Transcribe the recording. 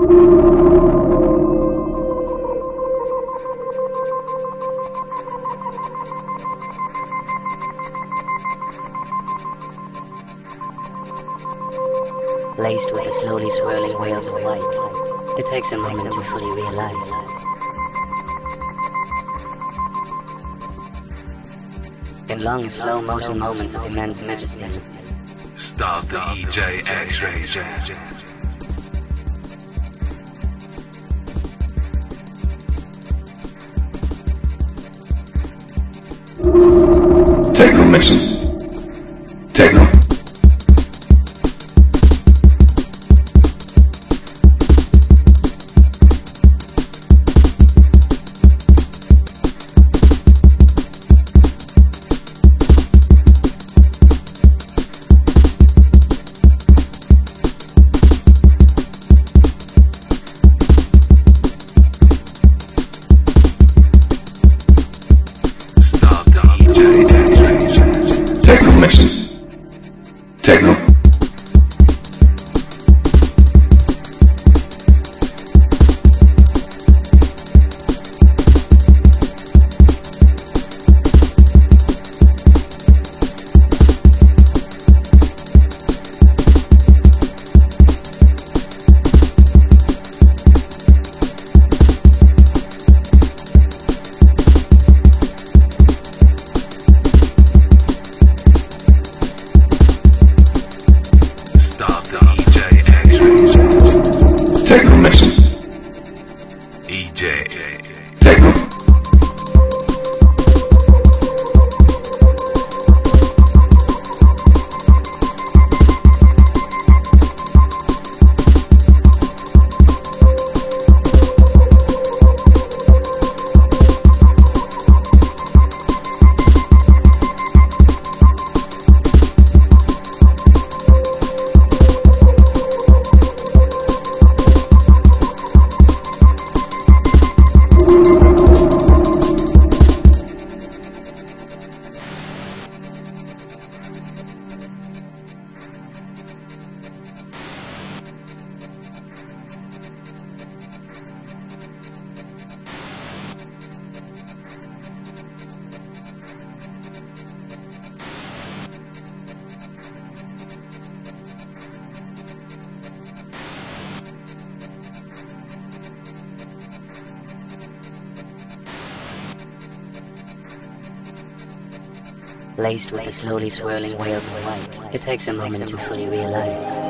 Laced with the slowly swirling whales of white, it takes a moment to fully realize. In long, slow motion moments of immense majesty, Start the EJ X-Ray Jam. Techno mixing. Techno. Techno mixing. Techno. Techno mixing. EJ. Techno. laced with the slowly swirling whales of white, it takes a moment to fully realize.